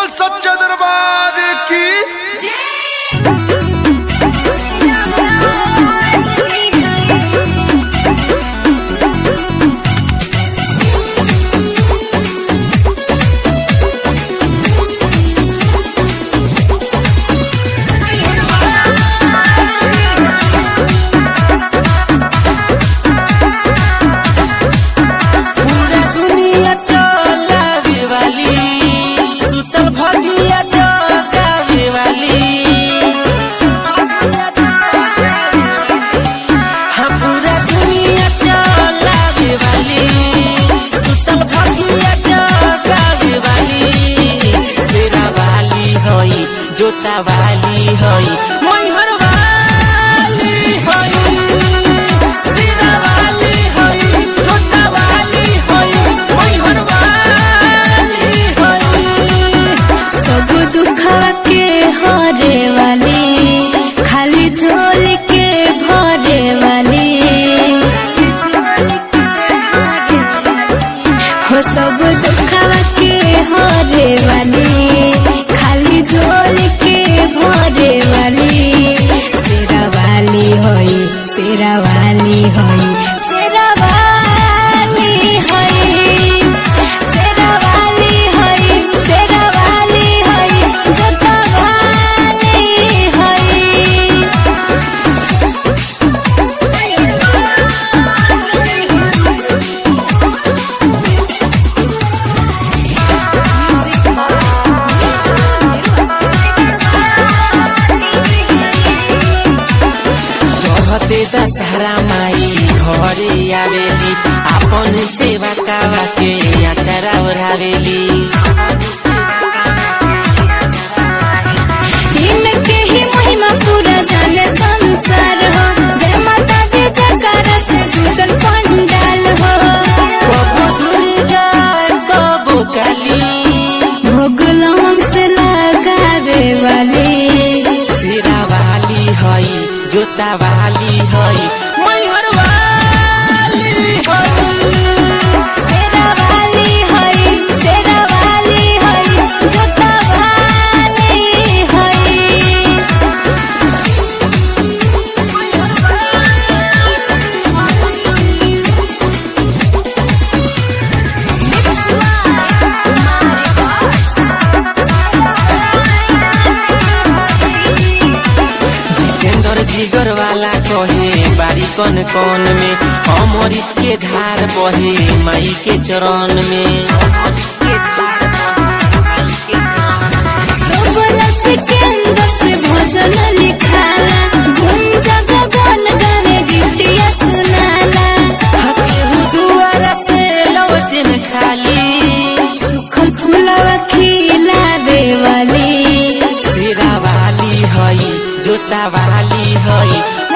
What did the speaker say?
सच्चा दरबार की जोता वाली हई मैहर वाली हई सीरा वाली हई जोता वाली हई मैहर वाली हई। सब दुखवा के हरे वाली खाली झोल के भरे वाली हो सब दुखवा के हरे वाली खाली झोल के भरे वाली शेरा वाली हई शेरा वाली हई शेरा वाली हई शेरा वाली हई शेरा वाली हई जोता वाली हई। चढ़ते दशहरा माई घरे आवेली आपन सेवा कावा के अचारा ओढ़ावेली इनके ही महिमा पूरा जाने संसार हो जय माता दी जयकारा से गुजर पंडाल हो कबो दुर्गा कबो काली भोग लमन से लगावे वाली शेरा वाली हई जोता वाली हई मैहर वाली हई शेरा वाली हई शेरा वाली हई जोता वाली हई। जितेंद्र जिगर वाला कहे बारी कौन कौन में अमृत के धार बहे माई के चरण में सब रस के अंदर से भजन लिखाला गुंजा गगन गावे गीतिया सुनाला केहू दुआरा से लौटे न खाली सुखल फूलवा खिलावे वाली शेरा वाली हई जोता वाली हई